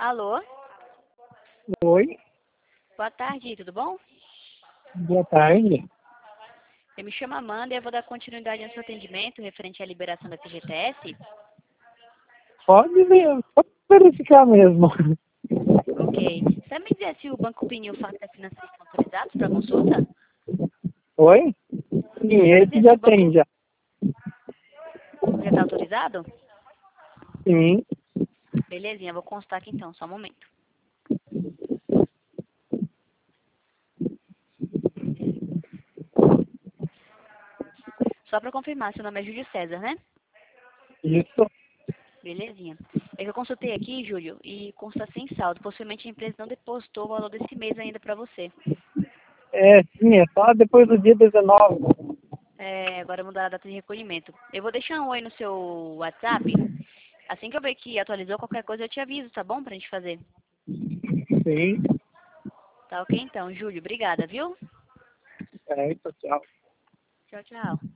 Alô? Oi, Boa tarde, tudo bom? boa tarde. Eu me chamo Amanda e eu vou dar continuidade ao seu atendimento referente à liberação da FGTS. Pode verificar mesmo. Ok. Sabe me dizer se o Banco Pinil e o Facta Financeira estão autorizados para consulta? Oi? Sim, Sabe me esse dizer se já o banco tem, já. já está autorizado? Sim, Belezinha, vou constar aqui então, só um momento. Só para confirmar, seu nome é Júlio César, né? isso. Belezinha. É que eu consultei aqui, Júlio, e consta sem saldo. Possivelmente a empresa não depositou o valor desse mês ainda para você. Sim, é só depois do dia 19. Agora mudar a data de recolhimento. Eu vou deixar um oi no seu WhatsApp. Assim que eu ver que atualizou qualquer coisa, eu te aviso, tá bom? Pra gente fazer. Sim, Tá ok então, Júlio. Obrigada, viu? certo, tchau. Tchau, tchau.